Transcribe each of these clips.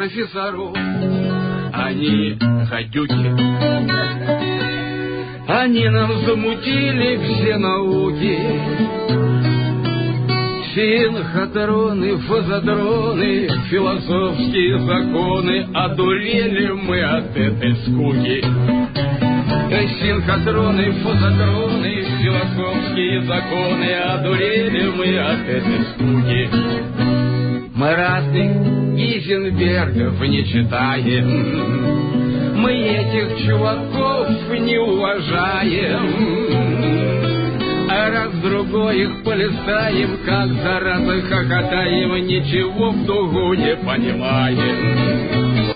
профессоров, они гадюки. Они нам замутили все науки, синхотроны, фазодроны, философские законы. Одурели мы от этой скуки. Синхотроны, фазодроны, философские законы. Одурели мы от этой скуки. Мы разных Гейзенбергов не читаем, мы этих чуваков не уважаем, а раз-другой их полистаем, как зараза хохотаем, ничего в дугу не понимаем.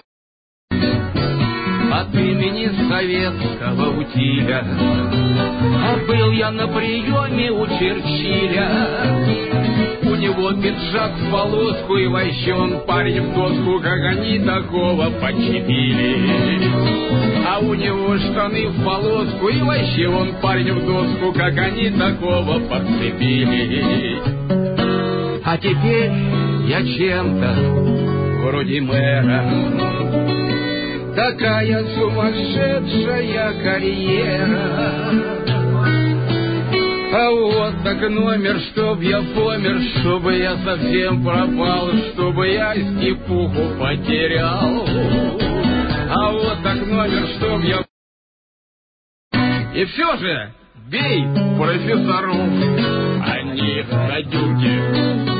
От имени советского утиля был я на приеме у Черчилля. У него пиджак в полоску, и вообще он парень в доску, как они такого подчепили. А у него штаны в полоску, и вообще он парень в доску, как они такого подцепили. А теперь я чем-то вроде мэра. Такая сумасшедшая карьера. А вот так номер, чтоб я помер, чтобы я совсем пропал, чтобы я степуху потерял. А вот так номер, чтоб я... И все же бей профессоров, они гадюки.